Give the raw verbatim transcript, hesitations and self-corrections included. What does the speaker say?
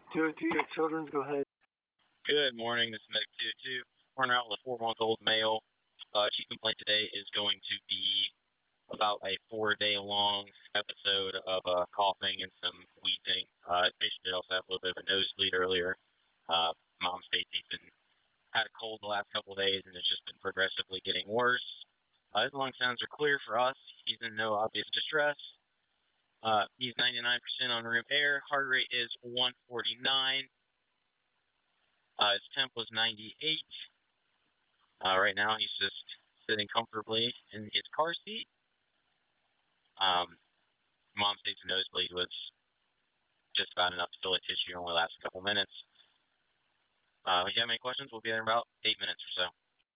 two oh two, your children's, go ahead. Good morning, this is Medic two oh two. We're out with a four-month-old male. Uh, chief complaint today is going to be about a four-day-long episode of uh, coughing and some wheezing. Uh, patient did also have a little bit of a nosebleed earlier. Uh, mom states he's been had a cold the last couple of days and it's just been progressively getting worse. Uh, his lung sounds are clear for us. He's in no obvious distress. Uh, he's ninety-nine percent on room air. Heart rate is one forty-nine. Uh, his temp was ninety-eight. Uh, right now, he's just sitting comfortably in his car seat. Um, mom states the nosebleed was just about enough to fill a tissue, only lasts a couple minutes. Uh, if you have any questions, we'll be there in about eight minutes or so.